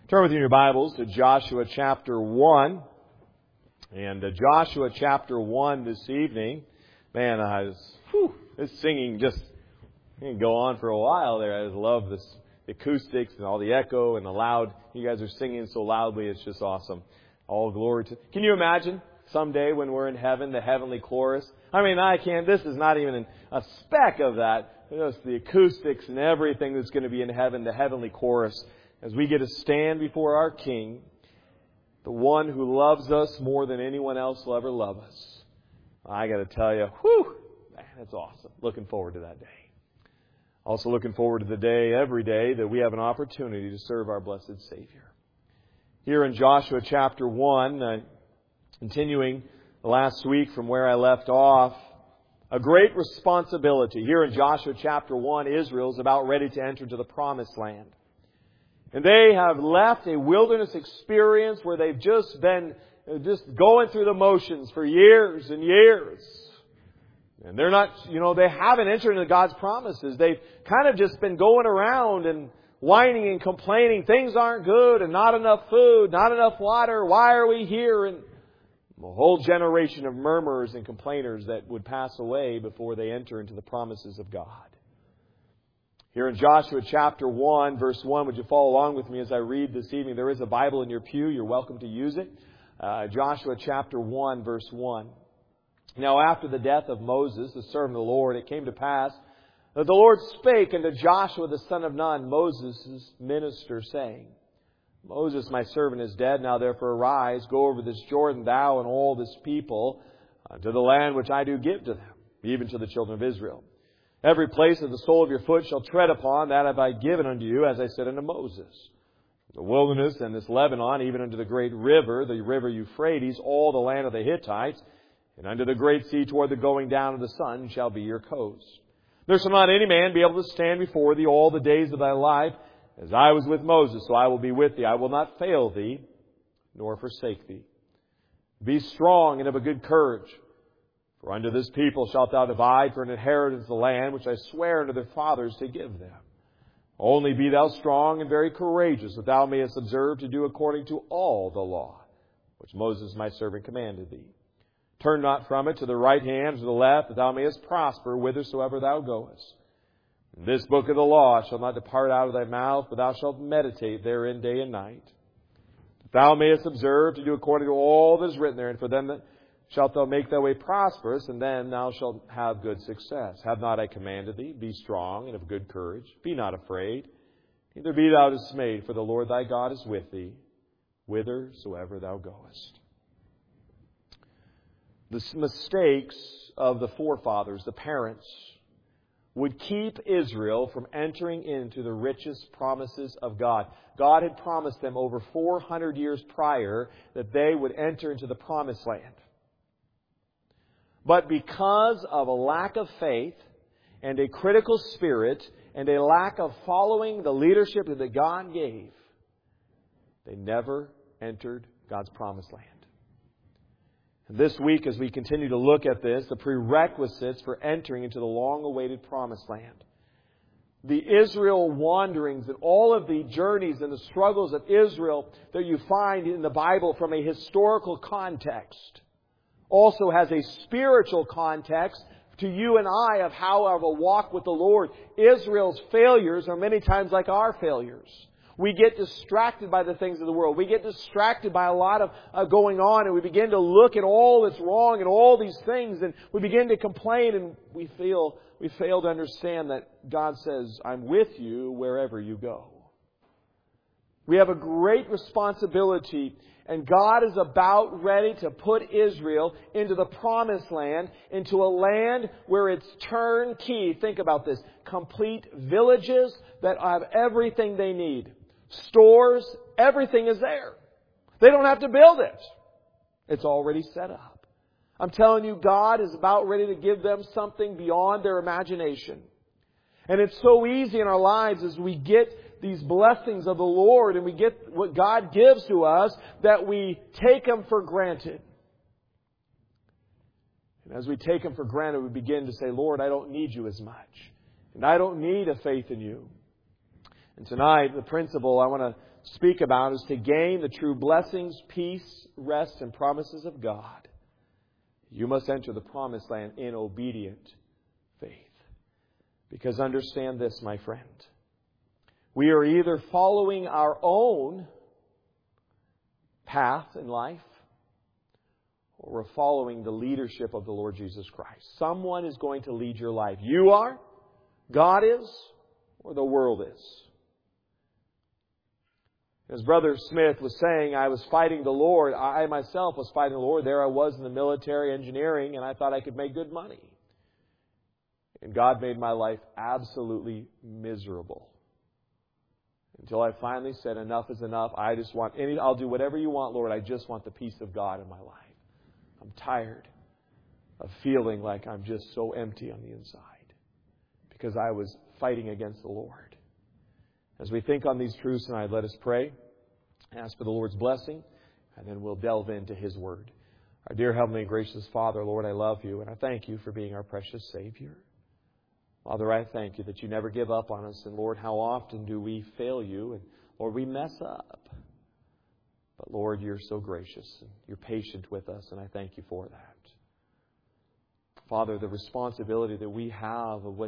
Turn with you in your Bibles to Joshua chapter 1. And Joshua chapter 1 this evening. Man, this singing just can go on for a while there. I just love the acoustics and all the echo and the loud. You guys are singing so loudly. It's just awesome. All glory to... Can you imagine someday when we're in heaven, the heavenly chorus? I mean, I can't. This is not even a speck of that. Just the acoustics and everything that's going to be in heaven, the heavenly chorus. As we get to stand before our King, the one who loves us more than anyone else will ever love us. I got to tell you, man, that's awesome. Looking forward to that day. Also looking forward to the day, every day, that we have an opportunity to serve our blessed Savior. Here in Joshua chapter 1, continuing the last week from where I left off, a great responsibility. Here in Joshua chapter 1, Israel is about ready to enter into the promised land. And they have left a wilderness experience where they've just been going through the motions for years and years. And they're not, they haven't entered into God's promises. They've kind of just been going around and whining and complaining. Things aren't good and not enough food, not enough water. Why are we here? And a whole generation of murmurers and complainers that would pass away before they enter into the promises of God. Here in Joshua chapter 1, verse 1, would you follow along with me as I read this evening? There is a Bible in your pew. You're welcome to use it. Joshua chapter 1, verse 1. Now after the death of Moses, the servant of the Lord, it came to pass that the Lord spake unto Joshua the son of Nun, Moses' minister, saying, Moses, my servant, is dead. Now therefore arise, go over this Jordan, thou and all this people, unto the land which I do give to them, even to the children of Israel. Every place that the sole of your foot shall tread upon, that have I given unto you, as I said unto Moses. The wilderness and this Lebanon, even unto the great river, the river Euphrates, all the land of the Hittites, and unto the great sea toward the going down of the sun shall be your coast. There shall not any man be able to stand before thee all the days of thy life. As I was with Moses, so I will be with thee. I will not fail thee, nor forsake thee. Be strong and of a good courage. For unto this people shalt thou divide for an inheritance the land which I swear unto their fathers to give them. Only be thou strong and very courageous, that thou mayest observe to do according to all the law, which Moses my servant commanded thee. Turn not from it to the right hand or to the left, that thou mayest prosper whithersoever thou goest. And this book of the law shall not depart out of thy mouth, but thou shalt meditate therein day and night, that thou mayest observe to do according to all that is written therein. For them that shalt thou make thy way prosperous, and then thou shalt have good success. Have not I commanded thee? Be strong and of good courage. Be not afraid. Neither be thou dismayed, for the Lord thy God is with thee, whithersoever thou goest. The mistakes of the forefathers, the parents, would keep Israel from entering into the richest promises of God. God had promised them over 400 years prior that they would enter into the promised land. But because of a lack of faith and a critical spirit and a lack of following the leadership that God gave, they never entered God's promised land. And this week, as we continue to look at this, the prerequisites for entering into the long-awaited promised land. The Israel wanderings and all of the journeys and the struggles of Israel that you find in the Bible from a historical context also has a spiritual context to you and I of how of a walk with the Lord. Israel's failures are many times like our failures. We get distracted by the things of the world. We get distracted by a lot of going on, and we begin to look at all that's wrong and all these things, and we begin to complain, and we fail to understand that God says, I'm with you wherever you go. We have a great responsibility, and God is about ready to put Israel into the promised land, into a land where it's turnkey. Think about this. Complete villages that have everything they need. Stores, everything is there. They don't have to build it. It's already set up. I'm telling you, God is about ready to give them something beyond their imagination. And it's so easy in our lives as we get these blessings of the Lord and we get what God gives to us that we take them for granted. And as we take them for granted, we begin to say, Lord, I don't need you as much. And I don't need a faith in you. And tonight, the principle I want to speak about is to gain the true blessings, peace, rest, and promises of God. You must enter the promised land in obedient faith. Because understand this, my friend. We are either following our own path in life, or we're following the leadership of the Lord Jesus Christ. Someone is going to lead your life. You are, God is, or the world is. As Brother Smith was saying, I was fighting the Lord. I myself was fighting the Lord. There I was in the military engineering, and I thought I could make good money. And God made my life absolutely miserable. Until I finally said, enough is enough. I'll do whatever you want, Lord. I just want the peace of God in my life. I'm tired of feeling like I'm just so empty on the inside. Because I was fighting against the Lord. As we think on these truths tonight, let us pray, ask for the Lord's blessing, and then we'll delve into His Word. Our dear Heavenly and gracious Father, Lord, I love You, and I thank You for being our precious Savior. Father, I thank You that You never give up on us, and Lord, how often do we fail You, and Lord, we mess up. But Lord, You're so gracious, and You're patient with us, and I thank You for that. Father, the responsibility that we have with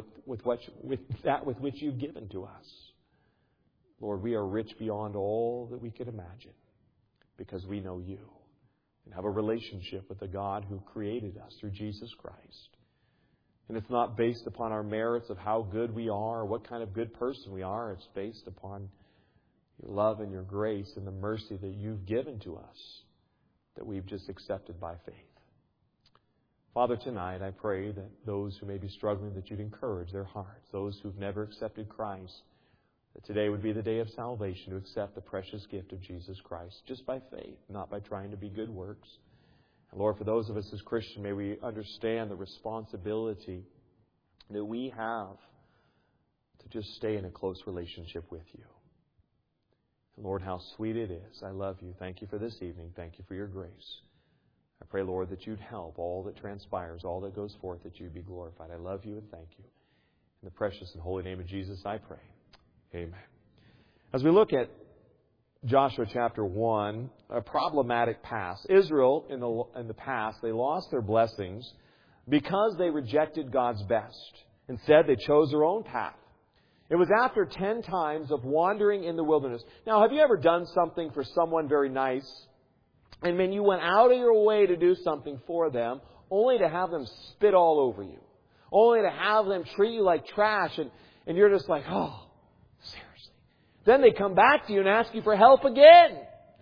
which You've given to us. Lord, we are rich beyond all that we could imagine because we know You and have a relationship with the God who created us through Jesus Christ. And it's not based upon our merits of how good we are or what kind of good person we are. It's based upon Your love and Your grace and the mercy that You've given to us that we've just accepted by faith. Father, tonight I pray that those who may be struggling, that You'd encourage their hearts. Those who've never accepted Christ, that today would be the day of salvation to accept the precious gift of Jesus Christ just by faith, not by trying to be good works. And Lord, for those of us as Christians, may we understand the responsibility that we have to just stay in a close relationship with You. And Lord, how sweet it is. I love You. Thank You for this evening. Thank You for Your grace. I pray, Lord, that You'd help all that transpires, all that goes forth, that You'd be glorified. I love You and thank You. In the precious and holy name of Jesus, I pray. Amen. As we look at Joshua chapter 1, a problematic past. Israel, in the past, they lost their blessings because they rejected God's best. Instead, they chose their own path. It was after 10 times of wandering in the wilderness. Now, have you ever done something for someone very nice, and then you went out of your way to do something for them, only to have them spit all over you? Only to have them treat you like trash, and you're just like, oh, seriously. Then they come back to you and ask you for help again.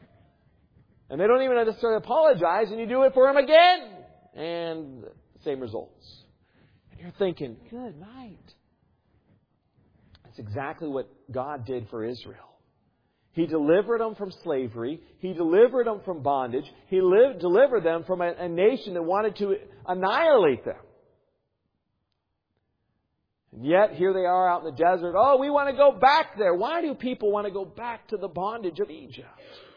And they don't even necessarily apologize, and you do it for them again. And same results. And you're thinking, good night. That's exactly what God did for Israel. He delivered them from slavery. He delivered them from bondage. He delivered them from a nation that wanted to annihilate them. And yet, here they are out in the desert. Oh, we want to go back there. Why do people want to go back to the bondage of Egypt?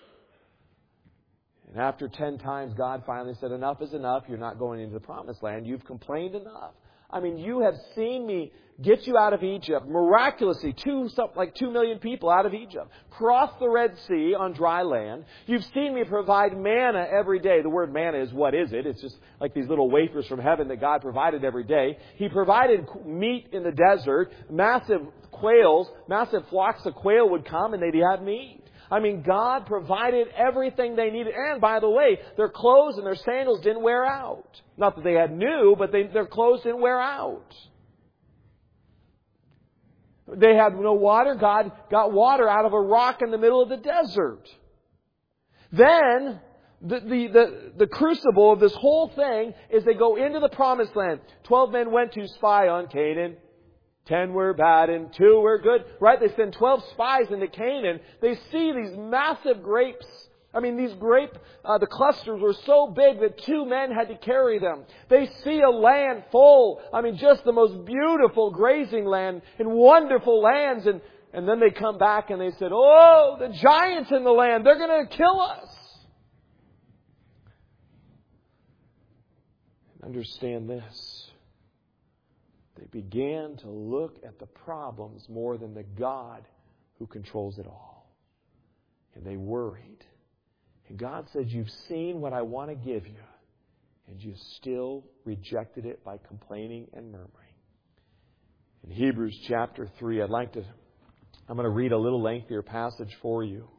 And after 10 times, God finally said, enough is enough. You're not going into the promised land. You've complained enough. I mean, you have seen me get you out of Egypt. Miraculously, 2 million people out of Egypt. Cross the Red Sea on dry land. You've seen me provide manna every day. The word manna is, what is it? It's just like these little wafers from heaven that God provided every day. He provided meat in the desert. Massive flocks of quail would come and they'd have meat. I mean, God provided everything they needed. And by the way, their clothes and their sandals didn't wear out. Not that they had new, but their clothes didn't wear out. They had no water. God got water out of a rock in the middle of the desert. Then, the crucible of this whole thing is they go into the promised land. 12 men went to spy on Canaan. 10 were bad and 2 were good. Right? They send 12 spies into Canaan. They see these massive grapes. I mean, these the clusters were so big that 2 men had to carry them. They see a land full, just the most beautiful grazing land and wonderful lands. And then they come back and they said, oh, the giants in the land, they're going to kill us. Understand this. They began to look at the problems more than the God who controls it all. And they worried. And God said, you've seen what I want to give you, and you still rejected it by complaining and murmuring. In Hebrews chapter 3, I'm going to read a little lengthier passage for you.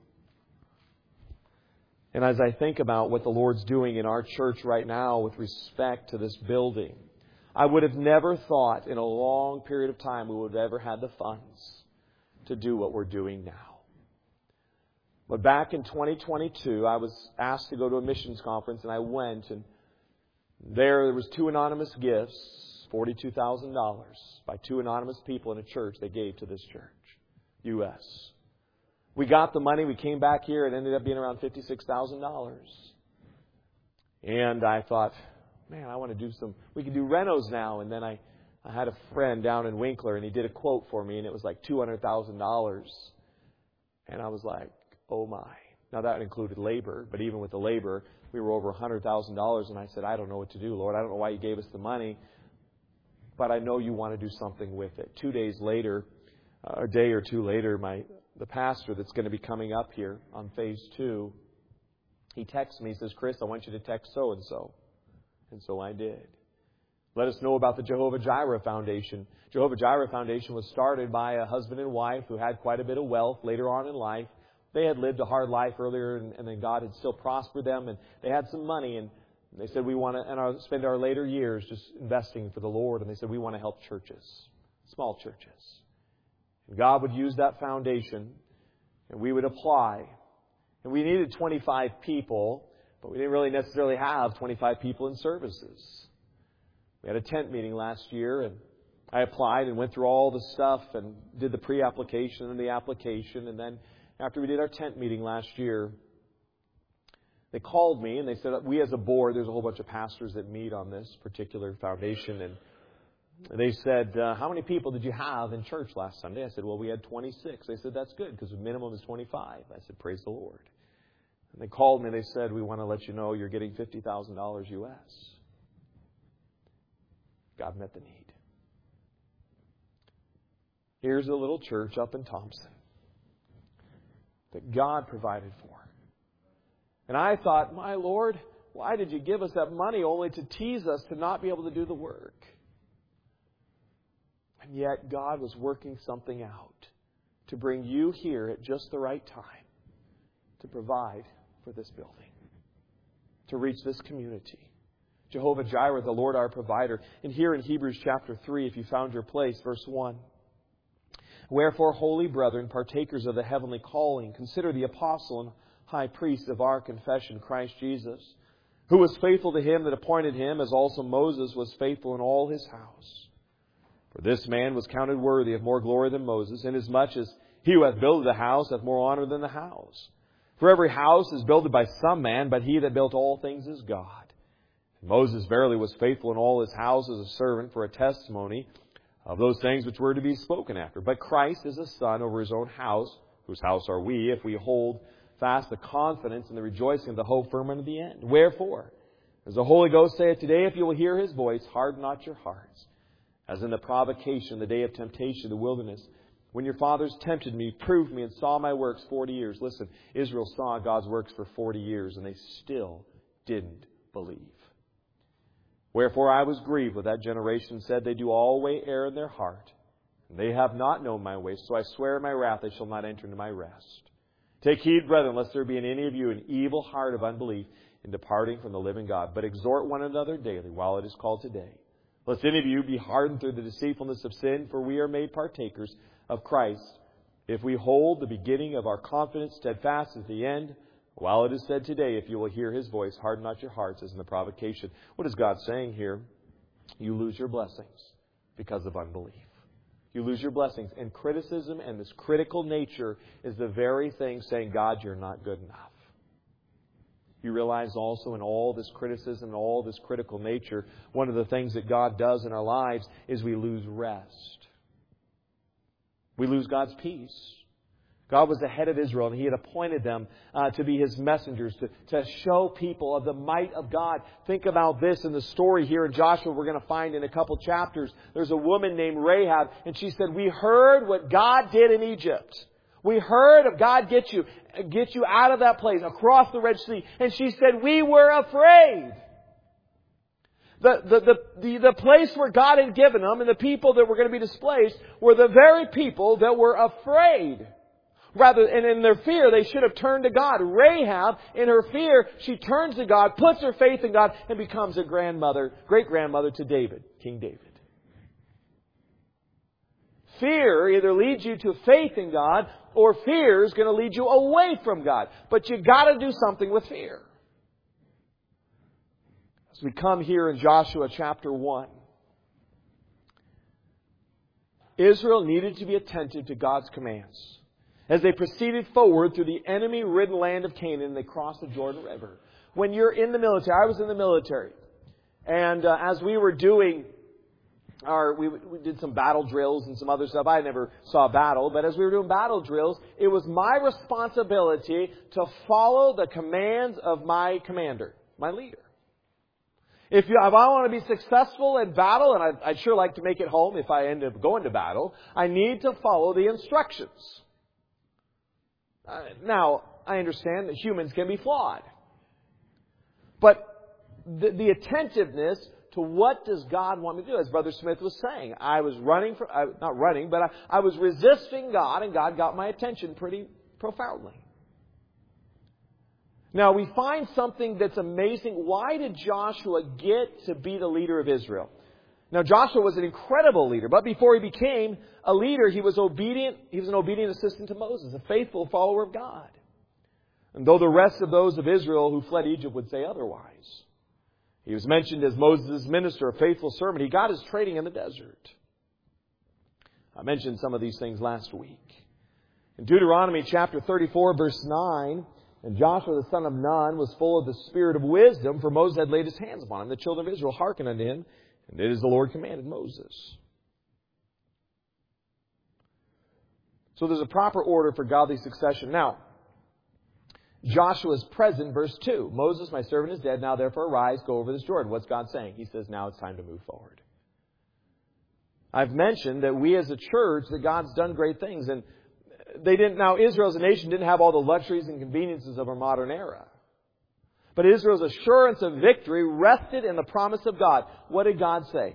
And as I think about what the Lord's doing in our church right now with respect to this building, I would have never thought in a long period of time we would have ever had the funds to do what we're doing now. But back in 2022, I was asked to go to a missions conference, and I went, and there was 2 anonymous gifts, $42,000, by 2 anonymous people in a church they gave to this church, U.S. We got the money, we came back here, it ended up being around $56,000. And I thought, man, I want to do we can do renos now. And then I had a friend down in Winkler, and he did a quote for me, and it was like $200,000. And I was like, oh my. Now that included labor, but even with the labor, we were over $100,000. And I said, I don't know what to do, Lord. I don't know why you gave us the money, but I know you want to do something with it. 2 days later, a day or two later, the pastor that's going to be coming up here on phase 2, he texts me, he says, Chris, I want you to text so-and-so. And so I did. Let us know about the Jehovah Jireh Foundation. Jehovah Jireh Foundation was started by a husband and wife who had quite a bit of wealth later on in life. They had lived a hard life earlier, and then God had still prospered them, and they had some money, and they said, we want to spend our later years just investing for the Lord. And they said, we want to help churches, small churches. And God would use that foundation, and we would apply. And we needed 25 people, but we didn't really necessarily have 25 people in services. We had a tent meeting last year, and I applied and went through all the stuff and did the pre-application and the application. And then after we did our tent meeting last year, they called me and they said, we as a board, there's a whole bunch of pastors that meet on this particular foundation, and they said, how many people did you have in church last Sunday? I said, well, we had 26. They said, that's good because the minimum is 25. I said, praise the Lord. And they called me and they said, we want to let you know you're getting $50,000 U.S. God met the need. Here's a little church up in Thompson that God provided for. And I thought, my Lord, why did you give us that money only to tease us to not be able to do the work? And yet God was working something out to bring you here at just the right time to provide for this building, to reach this community. Jehovah Jireh, the Lord our provider. And here in Hebrews chapter 3, if you found your place, verse 1. Wherefore, holy brethren, partakers of the heavenly calling, consider the apostle and high priest of our confession, Christ Jesus, who was faithful to him that appointed him, as also Moses was faithful in all his house. For this man was counted worthy of more glory than Moses, inasmuch as he who hath builded the house hath more honor than the house. For every house is builded by some man, but he that built all things is God. And Moses verily was faithful in all his house as a servant for a testimony of those things which were to be spoken after. But Christ is a son over his own house, whose house are we, if we hold fast the confidence and the rejoicing of the hope firm unto the end. Wherefore, as the Holy Ghost saith today, if you will hear his voice, harden not your hearts, as in the provocation, the day of temptation, the wilderness, when your fathers tempted me, proved me, and saw my works 40 years. Listen, Israel saw God's works for 40 years, and they still didn't believe. Wherefore I was grieved with that generation, and said, they do always err in their heart, and they have not known my ways. So I swear in my wrath, they shall not enter into my rest. Take heed, brethren, lest there be in any of you an evil heart of unbelief in departing from the living God. But exhort one another daily, while it is called today, lest any of you be hardened through the deceitfulness of sin, for we are made partakers of Christ, if we hold the beginning of our confidence steadfast at the end. While it is said today, if you will hear his voice, harden not your hearts, as in the provocation. What is God saying here? You lose your blessings because of unbelief. You lose your blessings. And criticism and this critical nature is the very thing saying, God, you're not good enough. You realize also in all this criticism and all this critical nature, one of the things that God does in our lives is we lose rest. We lose God's peace. God was the head of Israel, and he had appointed them to be his messengers, to show people of the might of God. Think about this in the story here in Joshua we're going to find in a couple chapters. There's a woman named Rahab, and she said, we heard what God did in Egypt. We heard of God get you out of that place, across the Red Sea. And she said, we were afraid. The place where God had given them and the people that were going to be displaced were the very people that were afraid. And in their fear, they should have turned to God. Rahab, in her fear, she turns to God, puts her faith in God, and becomes a great-grandmother to David, King David. Fear either leads you to faith in God, or fear is going to lead you away from God. But you've got to do something with fear. As we come here in Joshua chapter 1, Israel needed to be attentive to God's commands. As they proceeded forward through the enemy-ridden land of Canaan, they crossed the Jordan River. When you're in the military, I was in the military, and as we were doing we did some battle drills and some other stuff. I never saw a battle, but as we were doing battle drills, it was my responsibility to follow the commands of my commander, my leader. If I want to be successful in battle, and I'd sure like to make it home if I end up going to battle, I need to follow the instructions. Now, I understand that humans can be flawed. But the attentiveness to what does God want me to do? As Brother Smith was saying, I was I was resisting God, and God got my attention pretty profoundly. Now, we find something that's amazing. Why did Joshua get to be the leader of Israel? Now, Joshua was an incredible leader, but before he became a leader, he was obedient. He was an obedient assistant to Moses, a faithful follower of God. And though the rest of those of Israel who fled Egypt would say otherwise, he was mentioned as Moses' minister, a faithful servant. He got his training in the desert. I mentioned some of these things last week. In Deuteronomy chapter 34, verse 9, and Joshua the son of Nun was full of the spirit of wisdom, for Moses had laid his hands upon him. The children of Israel hearkened unto him, and it is the Lord commanded Moses. So there's a proper order for godly succession. Now, Joshua is present, verse 2. Moses, my servant, is dead. Now therefore arise, go over this Jordan. What's God saying? He says, now it's time to move forward. I've mentioned that we as a church, that God's done great things. And Israel as a nation didn't have all the luxuries and conveniences of our modern era. But Israel's assurance of victory rested in the promise of God. What did God say?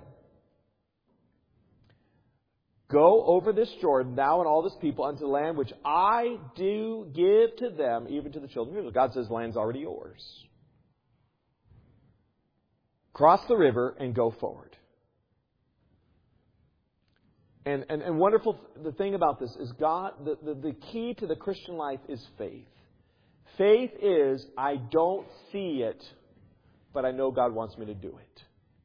Go over this Jordan, thou and all this people, unto the land which I do give to them, even to the children of Israel. God says the land's already yours. Cross the river and go forward. And wonderful, the thing about this is the key to the Christian life is faith. Faith is, I don't see it, but I know God wants me to do it.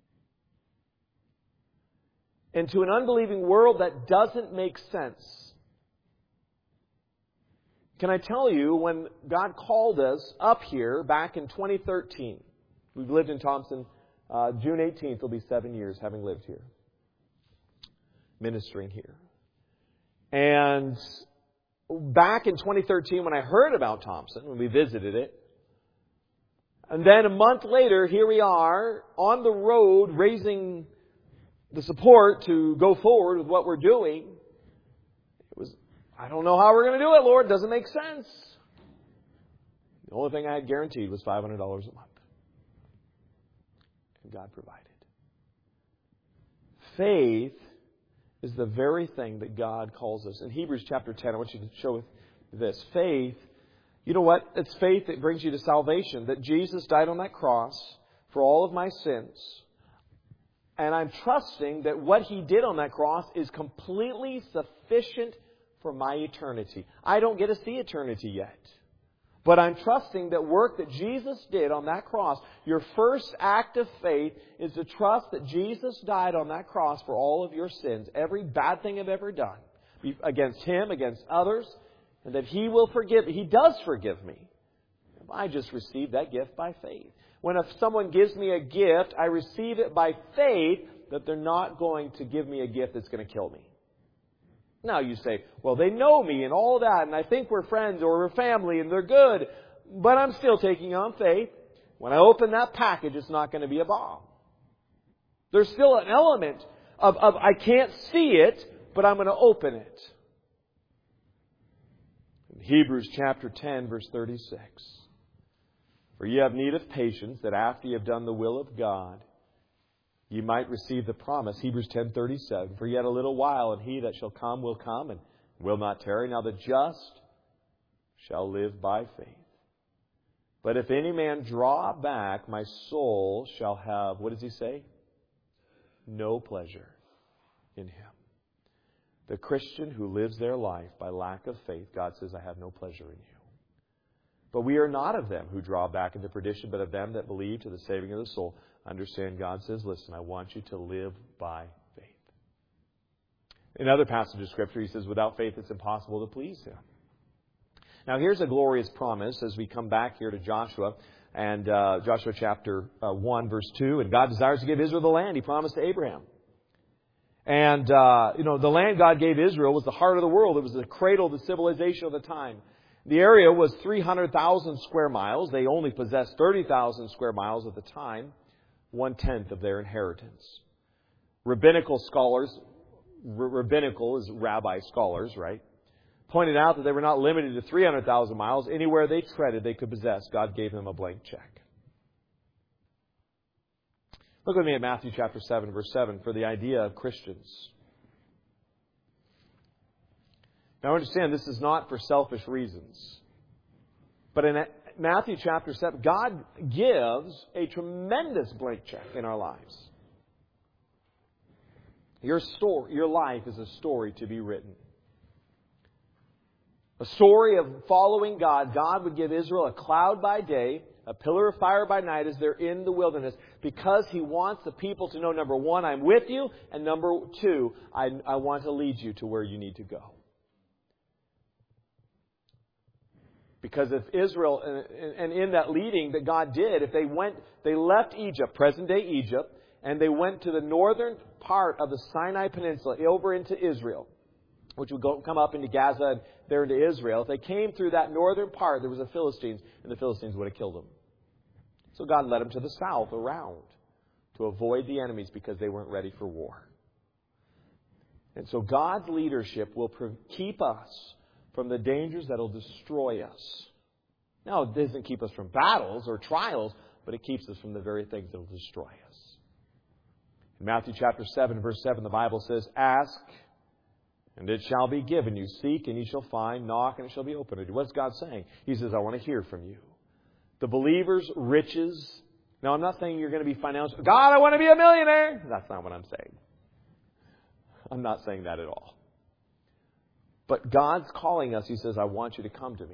And to an unbelieving world, that doesn't make sense. Can I tell you, when God called us up here back in 2013, we've lived in Thompson, June 18th will be 7 years having lived here, ministering here. And back in 2013, when I heard about Thompson, when we visited it, and then a month later, here we are on the road raising the support to go forward with what we're doing. I don't know how we're going to do it, Lord. It doesn't make sense. The only thing I had guaranteed was $500 a month. And God provided. Faith is the very thing that God calls us. In Hebrews chapter 10, I want you to show this. Faith, you know what? It's faith that brings you to salvation. That Jesus died on that cross for all of my sins. And I'm trusting that what He did on that cross is completely sufficient for my eternity. I don't get to see eternity yet. But I'm trusting that work that Jesus did on that cross, your first act of faith is to trust that Jesus died on that cross for all of your sins, every bad thing I've ever done, against Him, against others, and that He will forgive me. He does forgive me. I just received that gift by faith. When if someone gives me a gift, I receive it by faith that they're not going to give me a gift that's going to kill me. Now you say, well, they know me and all that, and I think we're friends or we're family and they're good, but I'm still taking on faith. When I open that package, it's not going to be a bomb. There's still an element of I can't see it, but I'm going to open it. Hebrews chapter 10, verse 36. For ye have need of patience, that after ye have done the will of God, ye might receive the promise. Hebrews 10:37. For yet a little while, and he that shall come will come, and will not tarry. Now the just shall live by faith. But if any man draw back, my soul shall have, what does he say? No pleasure in him. The Christian who lives their life by lack of faith, God says, I have no pleasure in you. But we are not of them who draw back into perdition, but of them that believe to the saving of the soul. Understand, God says, listen, I want you to live by faith. In other passages of Scripture, He says, without faith it's impossible to please Him. Now here's a glorious promise as we come back here to Joshua, and Joshua chapter 1, verse 2. And God desires to give Israel the land He promised to Abraham. And, the land God gave Israel was the heart of the world. It was the cradle of the civilization of the time. The area was 300,000 square miles. They only possessed 30,000 square miles at the time, 1/10 of their inheritance. Rabbinical scholars, rabbinical is rabbi scholars, right, pointed out that they were not limited to 300,000 miles. Anywhere they treaded, they could possess. God gave them a blank check. Look with me at Matthew chapter 7, verse 7, for the idea of Christians. Now understand, this is not for selfish reasons. But in Matthew chapter 7, God gives a tremendous blank check in our lives. Your life is a story to be written. A story of following God. God would give Israel a cloud by day, a pillar of fire by night as they're in the wilderness, because He wants the people to know, number one, I'm with you, and number two, I want to lead you to where you need to go. Because if Israel, and in that leading that God did, if they left Egypt, present-day Egypt, and they went to the northern part of the Sinai Peninsula, over into Israel, which would come up into Gaza and there into Israel. If they came through that northern part, there was the Philistines, and the Philistines would have killed them. So God led them to the south, around, to avoid the enemies because they weren't ready for war. And so God's leadership will keep us from the dangers that will destroy us. Now, it doesn't keep us from battles or trials, but it keeps us from the very things that will destroy us. In Matthew chapter 7, verse 7, the Bible says, ask, and it shall be given you. Seek, and you shall find. Knock, and it shall be opened to you. What's God saying? He says, I want to hear from you. The believer's riches. Now, I'm not saying you're going to be financial. God, I want to be a millionaire. That's not what I'm saying. I'm not saying that at all. But God's calling us. He says, I want you to come to me.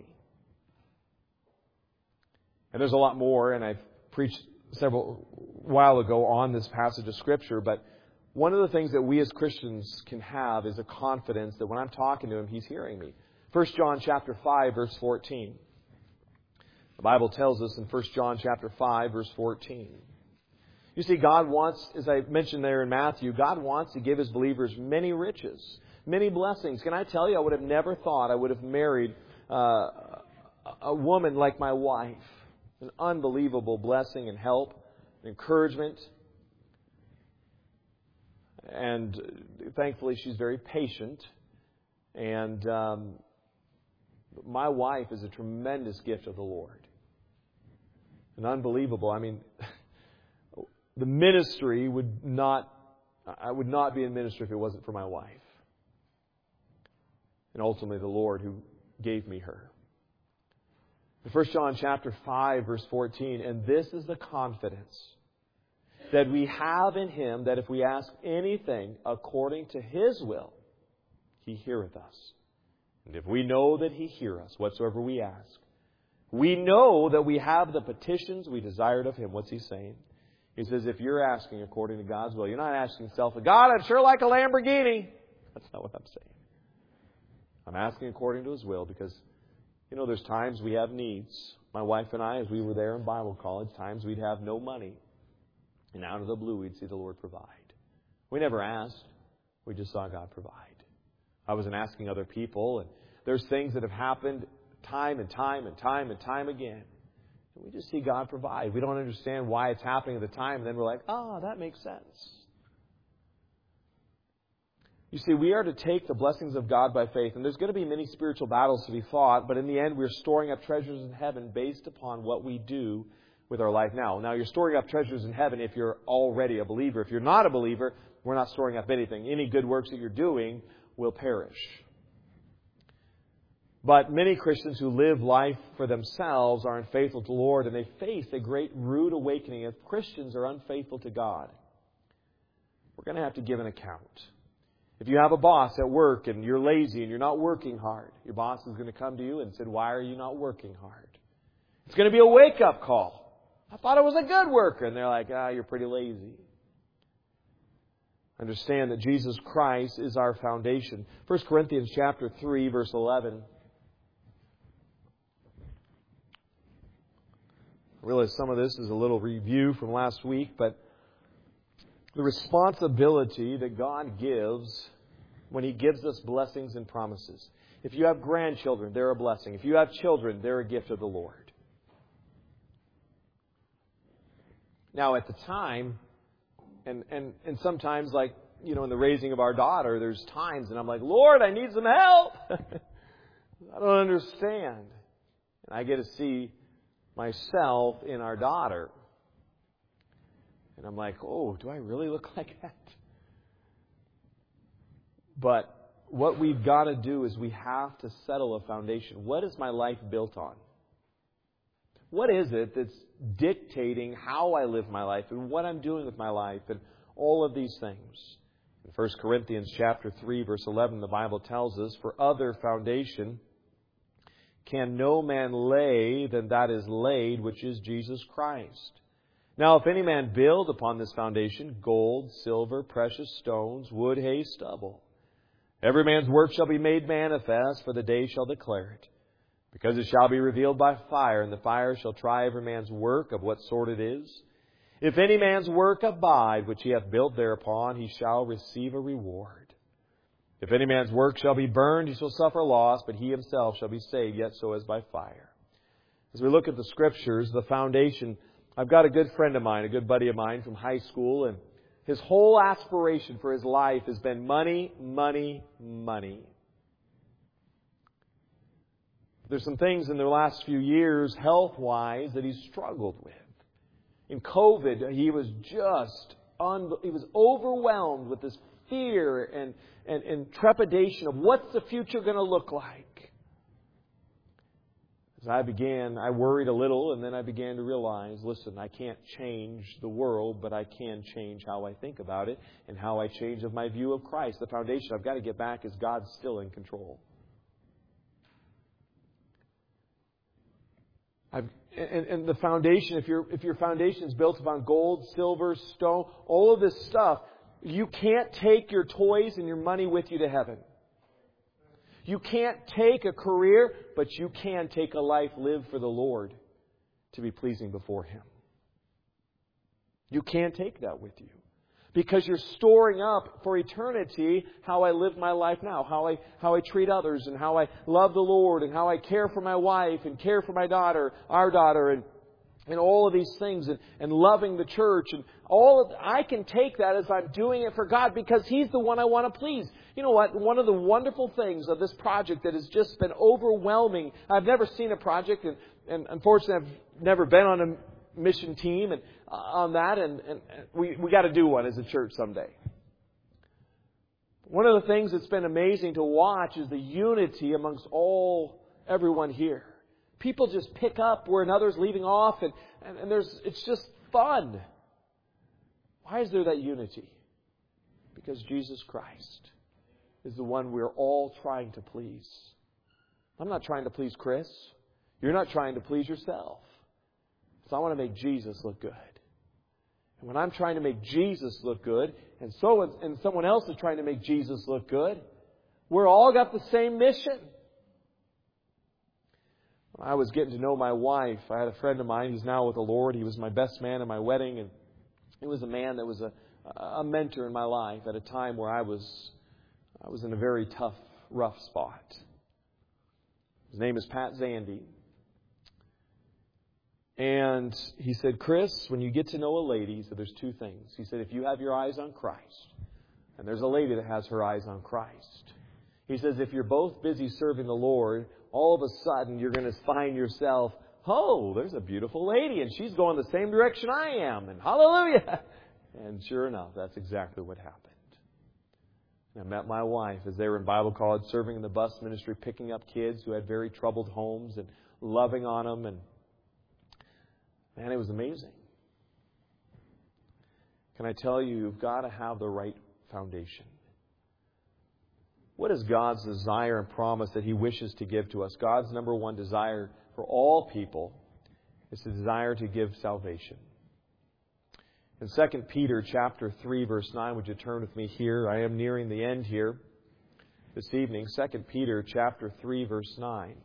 And there's a lot more, and I've preached while ago on this passage of Scripture, but one of the things that we as Christians can have is a confidence that when I'm talking to Him, He's hearing me. 1 John chapter 5, verse 14. The Bible tells us in 1 John chapter 5, verse 14. You see, God wants, as I mentioned there in Matthew, God wants to give His believers many riches, many blessings. Can I tell you, I would have never thought I would have married a woman like my wife. An unbelievable blessing and help, encouragement. And thankfully, she's very patient. And my wife is a tremendous gift of the Lord. And unbelievable. I mean, the ministry I would not be in ministry if it wasn't for my wife. And ultimately the Lord who gave me her. In 1 John chapter 5, verse 14, and this is the confidence that we have in Him, that if we ask anything according to His will, He heareth us. And if we know that He heareth us, whatsoever we ask, we know that we have the petitions we desired of Him. What's He saying? He says, if you're asking according to God's will, you're not asking self, God, I'd sure like a Lamborghini. That's not what I'm saying. I'm asking according to His will because, there's times we have needs. My wife and I, as we were there in Bible college, times we'd have no money. And out of the blue, we'd see the Lord provide. We never asked. We just saw God provide. I wasn't asking other people. And there's things that have happened time and time and time and time again. And we just see God provide. We don't understand why it's happening at the time. And then we're like, that makes sense. You see, we are to take the blessings of God by faith, and there's going to be many spiritual battles to be fought, but in the end, we're storing up treasures in heaven based upon what we do with our life now. Now, you're storing up treasures in heaven if you're already a believer. If you're not a believer, we're not storing up anything. Any good works that you're doing will perish. But many Christians who live life for themselves are unfaithful to the Lord, and they face a great rude awakening if Christians are unfaithful to God. We're going to have to give an account. If you have a boss at work and you're lazy and you're not working hard, your boss is going to come to you and say, "Why are you not working hard?" It's going to be a wake-up call. "I thought I was a good worker." And they're like, "You're pretty lazy." Understand that Jesus Christ is our foundation. 1 Corinthians chapter 3, verse 11. I realize some of this is a little review from last week, but the responsibility that God gives when He gives us blessings and promises. If you have grandchildren, they're a blessing. If you have children, they're a gift of the Lord. Now, at the time, and sometimes, like, in the raising of our daughter, there's times, and I'm like, "Lord, I need some help." I don't understand. And I get to see myself in our daughter. And I'm like, "Oh, do I really look like that?" But what we've got to do is we have to settle a foundation. What is my life built on? What is it that's dictating how I live my life and what I'm doing with my life and all of these things? In 1 Corinthians chapter 3, verse 11, the Bible tells us, "For other foundation can no man lay than that is laid, which is Jesus Christ. Now, if any man build upon this foundation gold, silver, precious stones, wood, hay, stubble, every man's work shall be made manifest, for the day shall declare it. Because it shall be revealed by fire, and the fire shall try every man's work of what sort it is. If any man's work abide, which he hath built thereupon, he shall receive a reward. If any man's work shall be burned, he shall suffer loss, but he himself shall be saved, yet so as by fire." As we look at the Scriptures, the foundation, I've got a good friend of mine, a good buddy of mine from high school, and his whole aspiration for his life has been money, money, money. There's some things in the last few years, health-wise, that he's struggled with. In COVID, he was he was overwhelmed with this fear and trepidation of what's the future going to look like. As I worried a little, and then I began to realize, listen, I can't change the world, but I can change how I think about it and how I change of my view of Christ. The foundation I've got to get back is God's still in control. And the foundation, if your foundation is built upon gold, silver, stone, all of this stuff, you can't take your toys and your money with you to heaven. You can't take a career, but you can take a life lived for the Lord to be pleasing before Him. You can't take that with you. Because you're storing up for eternity how I live my life now, how I treat others, and how I love the Lord, and how I care for my wife, and care for my daughter, our daughter, and all of these things, and loving the church, and I can take that as I'm doing it for God because He's the one I want to please. You know what? One of the wonderful things of this project that has just been overwhelming. I've never seen a project, and unfortunately I've never been on a mission team and on that, and we got to do one as a church someday. One of the things that's been amazing to watch is the unity amongst everyone here. People just pick up where another's leaving off, and it's just fun. Why is there that unity? Because Jesus Christ is the one we're all trying to please. I'm not trying to please Chris. You're not trying to please yourself. So I want to make Jesus look good. And when I'm trying to make Jesus look good, and someone else is trying to make Jesus look good, we're all got the same mission. When I was getting to know my wife, I had a friend of mine who's now with the Lord. He was my best man at my wedding, and he was a man that was a mentor in my life at a time where I was in a very tough, rough spot. His name is Pat Zandy. And he said, Chris, when you get to know a lady, he said, there's two things. He said, if you have your eyes on Christ, And there's a lady that has her eyes on Christ. He says, if you're both busy serving the Lord, all of a sudden you're going to find yourself, oh, there's a beautiful lady, and she's going the same direction I am, and hallelujah. And sure enough, that's exactly what happened. I met my wife as they were in Bible college, serving in the bus ministry, picking up kids who had very troubled homes and loving on them. And man, it was amazing. Can I tell you, you've got to have the right foundation. What is God's desire and promise that He wishes to give to us? God's number one desire for all people is the desire to give salvation. In 2 Peter chapter 3, verse 9, would you turn with me here? I am nearing the end here this evening. 2 Peter chapter 3, verse 9.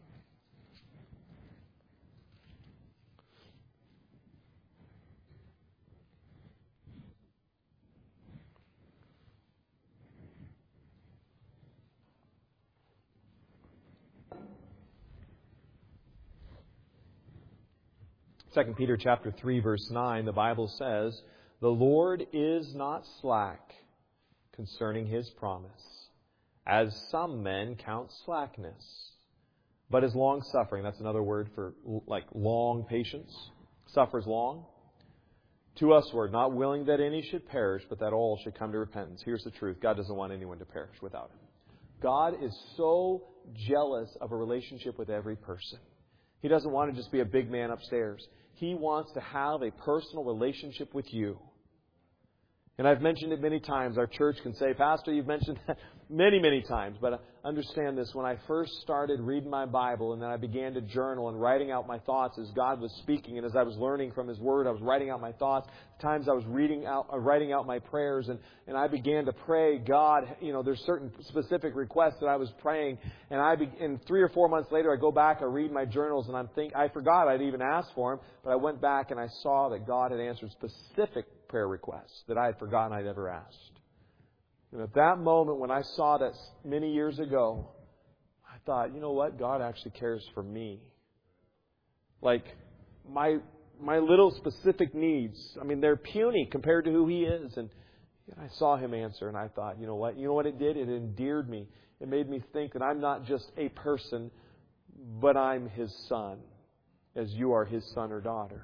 Second Peter chapter 3, verse 9, the Bible says, "The Lord is not slack concerning His promise, as some men count slackness, but is long-suffering." That's another word for like long patience. Suffers long. To usward, not willing that any should perish, but that all should come to repentance. Here's the truth. God doesn't want anyone to perish without Him. God is so jealous of a relationship with every person. He doesn't want to just be a big man upstairs. He wants to have a personal relationship with you. And I've mentioned it many times. Our church can say, "Pastor, you've mentioned that many, many times." But understand this. When I first started reading my Bible and then I began to journal and writing out my thoughts as God was speaking and as I was learning from His Word, I was writing out my thoughts. Times I was writing out my prayers and I began to pray, God, there's certain specific requests that I was praying. And 3 or 4 months later, I go back, I read my journals, and I forgot I'd even asked for them. But I went back and I saw that God had answered specific prayer requests that I had forgotten I'd ever asked. And at that moment, when I saw that many years ago, I thought, you know what? God actually cares for me. Like, my little specific needs, they're puny compared to who He is. And I saw Him answer, and I thought, you know what? You know what it did? It endeared me. It made me think that I'm not just a person, but I'm His son, as you are His son or daughter.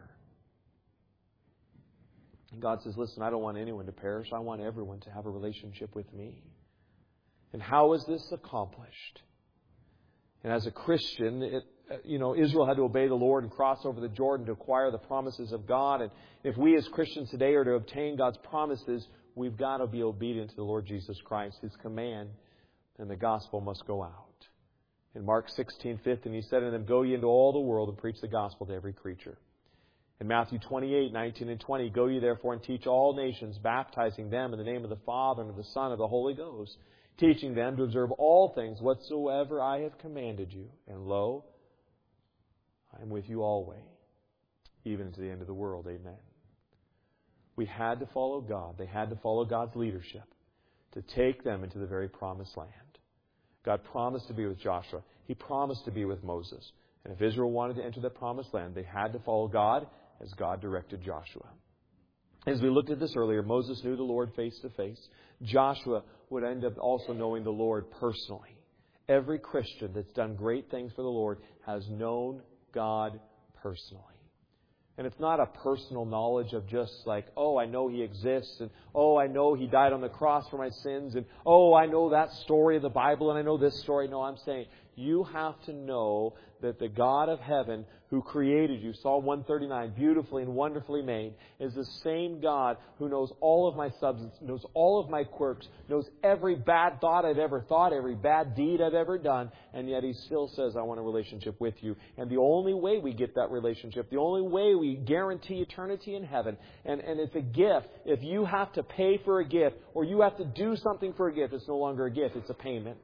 And God says, listen, I don't want anyone to perish. I want everyone to have a relationship with me. And how is this accomplished? And as a Christian, Israel had to obey the Lord and cross over the Jordan to acquire the promises of God. And if we as Christians today are to obtain God's promises, we've got to be obedient to the Lord Jesus Christ, His command, and the gospel must go out. In Mark 16:15, He said to them, "Go ye into all the world and preach the gospel to every creature." In Matthew 28:19 and 20, "Go ye therefore and teach all nations, baptizing them in the name of the Father and of the Son and of the Holy Ghost, teaching them to observe all things whatsoever I have commanded you. And lo, I am with you always, even to the end of the world." Amen. We had to follow God. They had to follow God's leadership to take them into the very promised land. God promised to be with Joshua. He promised to be with Moses. And if Israel wanted to enter the promised land, they had to follow God as God directed Joshua. As we looked at this earlier, Moses knew the Lord face to face. Joshua would end up also knowing the Lord personally. Every Christian that's done great things for the Lord has known God personally. And it's not a personal knowledge of just like, oh, I know He exists, and oh, I know He died on the cross for my sins, and oh, I know that story of the Bible, and I know this story. No, I'm saying you have to know that the God of heaven who created you, Psalm 139, beautifully and wonderfully made, is the same God who knows all of my substance, knows all of my quirks, knows every bad thought I've ever thought, every bad deed I've ever done, and yet He still says, I want a relationship with you. And the only way we get that relationship, the only way we guarantee eternity in heaven, and it's a gift. If you have to pay for a gift, or you have to do something for a gift, it's no longer a gift, it's a payment.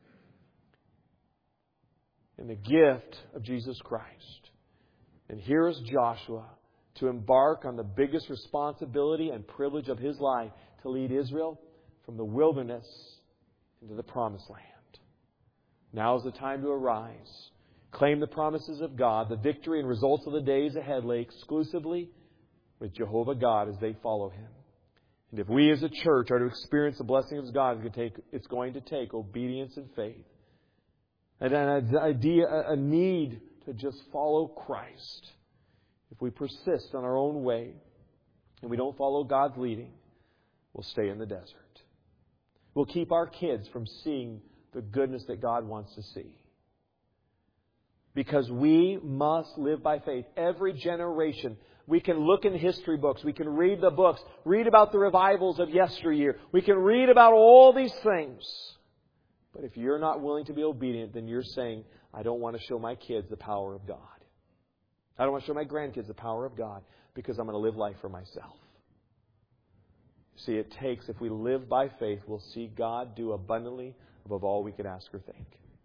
In the gift of Jesus Christ. And here is Joshua to embark on the biggest responsibility and privilege of his life, to lead Israel from the wilderness into the promised land. Now is the time to arise, claim the promises of God. The victory and results of the days ahead lay exclusively with Jehovah God as they follow Him. And if we as a church are to experience the blessing of God, it's going to take obedience and faith. And a need to just follow Christ. If we persist on our own way and we don't follow God's leading, we'll stay in the desert. We'll keep our kids from seeing the goodness that God wants to see. Because we must live by faith. Every generation, we can look in history books. We can read the books. Read about the revivals of yesteryear. We can read about all these things. But if you're not willing to be obedient, then you're saying, I don't want to show my kids the power of God. I don't want to show my grandkids the power of God because I'm going to live life for myself. See, it takes, if we live by faith, we'll see God do abundantly above all we could ask or think.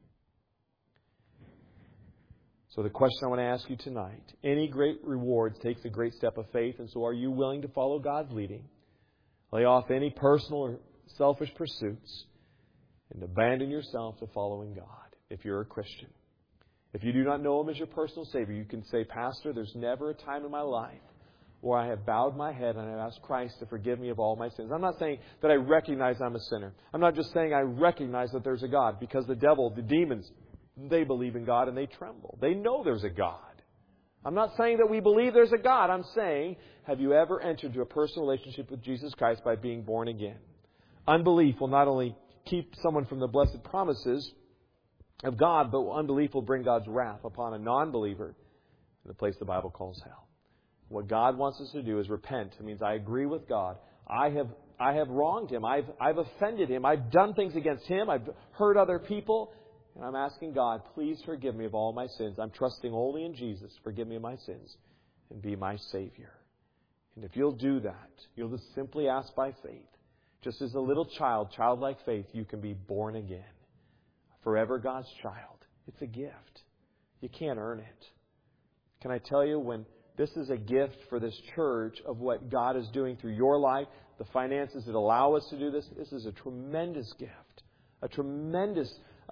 So the question I want to ask you tonight, any great rewards takes a great step of faith, and so are you willing to follow God's leading? Lay off any personal or selfish pursuits and abandon yourself to following God if you're a Christian. If you do not know Him as your personal Savior, you can say, Pastor, there's never a time in my life where I have bowed my head and I've asked Christ to forgive me of all my sins. I'm not saying that I recognize I'm a sinner. I'm not just saying I recognize that there's a God, because the devil, the demons, they believe in God and they tremble. They know there's a God. I'm not saying that we believe there's a God. I'm saying, have you ever entered into a personal relationship with Jesus Christ by being born again? Unbelief will not only keep someone from the blessed promises of God, but unbelief will bring God's wrath upon a non-believer in the place the Bible calls hell. What God wants us to do is repent. It means I agree with God. I have wronged Him. I've offended Him. I've done things against Him. I've hurt other people. And I'm asking God, please forgive me of all my sins. I'm trusting only in Jesus. Forgive me of my sins and be my Savior. And if you'll do that, you'll just simply ask by faith. Just as a little child, childlike faith, you can be born again. Forever God's child. It's a gift. You can't earn it. Can I tell you, when this is a gift for this church of what God is doing through your life, the finances that allow us to do this, this is a tremendous gift. A tremendous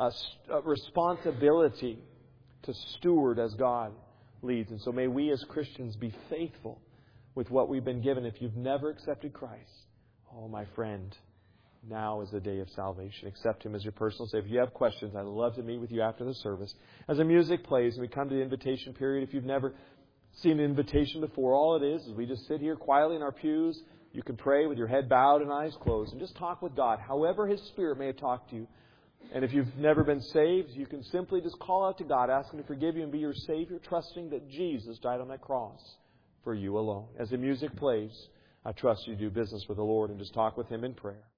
responsibility to steward as God leads. And so may we as Christians be faithful with what we've been given. If you've never accepted Christ, oh, my friend, now is the day of salvation. Accept Him as your personal Savior. If you have questions, I'd love to meet with you after the service. As the music plays and we come to the invitation period, if you've never seen an invitation before, all it is we just sit here quietly in our pews. You can pray with your head bowed and eyes closed and just talk with God, however His Spirit may have talked to you. And if you've never been saved, you can simply just call out to God, ask Him to forgive you and be your Savior, trusting that Jesus died on that cross for you alone. As the music plays, I trust you do business with the Lord and just talk with Him in prayer.